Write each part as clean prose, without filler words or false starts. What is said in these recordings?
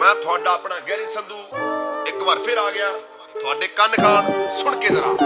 मैं थोड़ा अपना गैरी संधू एक बार फिर आ गया थोड़े कन खान सुन के जरा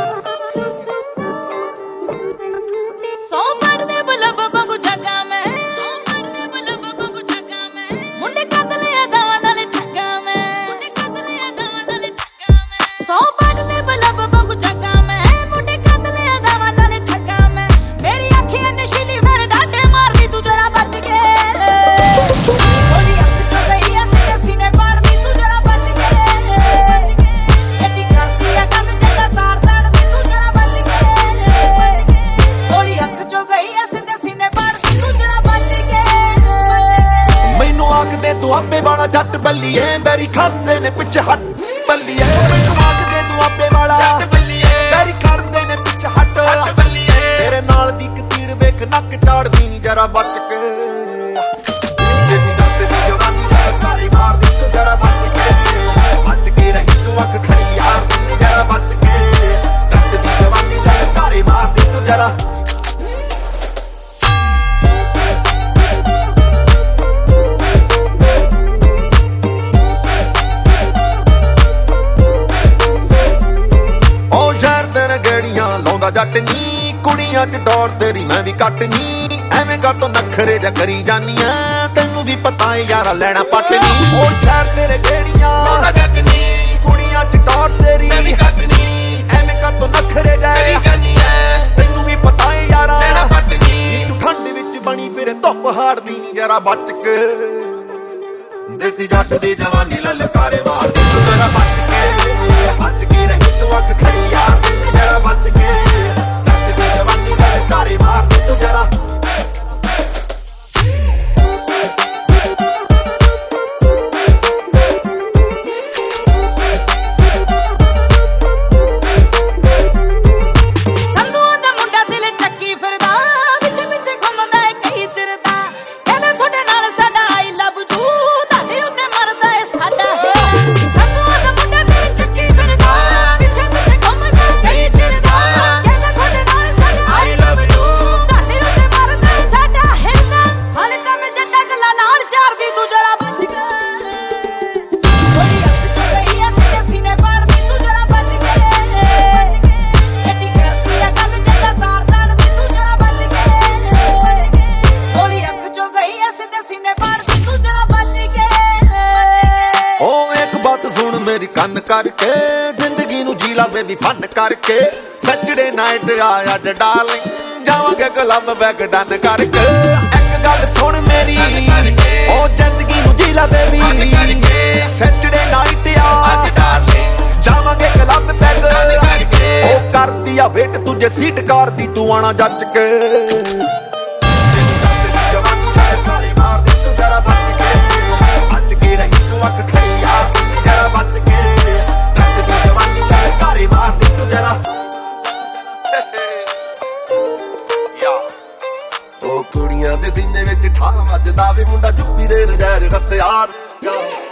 सौ पढ़दे बलब वांगू जगा मैं सौ पढ़दे बलब वांगू जगा मैं मुंडे कतले दावा नाल ठगा मैं मुंडे कतले दावा नाल ठगा मैं सौ पढ़दे बलब वांगू जगा मैं मुंडे कतले दावा नाल ठगा मैं मेरी अखियां नशीली फिर डाटे मारदी तू जरा बच के थोड़ी अख चो गई ऐसे सीने पाड़दी तू जरा बच के एडी करदी है गल जदा तार ताड़दी तू जरा बच के थोड़ी अख चो गई ऐसे सीने पाड़दी तू जरा बच के मैनू आखदे दुआबे वाला जट बल्लीए बैरी खांदे ने पिछे हट बल्लीए मैनू आखदे दुआबे वाला जट बल्लीए बैरी खांदे ने पिछे हट बल्लीए तेरे नाल दी कतीड़ वेख नक चाड़दी नी जरा बच के तेरी रात दी जवानी दा कारी मार दी तू जरा बच के रही तू अख खड़ी यार दी जरा बच के रात दी जवानी दा कारी मार दी तू जरा जट नी कुड़ियां च डोर तेरी मैं भी कट नी एवें कातों नखरे जा करी जानी तेनू भी पता है यारा लेना पट नी ओ शहर तेरे गेड़ियां जट नी कुड़ियां च डोर तेरी मैं भी कट नी एवें कातों नखरे जा करी जानी तेनू भी पता है यारा लेना पट नी तू ठंड विच बनी फिर धुप हारदी नी जरा बच के देसी जट दी जवानी ललकारे मार दी तू जरा बच के रही तू अख खड़ी यार जरा बच के मार दे तू जरा संधू दा मुंडा दिल चक्की फिरदा पिछे पिछे घुमदा है कई चिरदा कहदा थोड़े नाल साडा आई लव यू ताडे उत्ते मरदा है साडा संधू दा मुंडा दिल चक्की फिरदा पिछे पिछे घुमदा है कई चिरदा कहदा थोड़े नाल साडा आई लव यू ताडे उत्ते मरदा है साडा हिरदा हाले तां मैं जट्टा गल्ला नाल चारदी तू जरा बच के थोड़ी अख चो गई ऐ सीने सीने पाड़दी तू जरा बच के एडी करदी है गल जदा तार ताड़दी तू जरा बच के थोड़ी अख चो गई ऐ सीने पाड़दी तू जरा बच के ओ एक बात सुन मेरी कन करके जिंदगी नू जी ला बेबी फन करके सैटरडे नाइट आया ज डार्लिंग जावांगे क्लब बैग डन करके एक गल सुन मेरी ओ जिंदगी नू जी ला बेबी सैटरडे नाइट आ ज डार्लिंग जावांगे क्लब बैग डन करके ओ करदी आ वेट तुझे सीट कार दी तू आना जच के जवानी दा कारी मार दी तू जरा बच के रही तू अख खड़ी यार जरा बच के रख दी जवानी दा कारी मार दी तू जरा या ओ कुड़ियां दे सीने विच ठा ਵੱਜਦਾ ਵੇ ਮੁੰਡਾ ਜੁੱਪੀ ਦੇ ਨਜ਼ਾਰੇ ਰੱਤ ਯਾਰ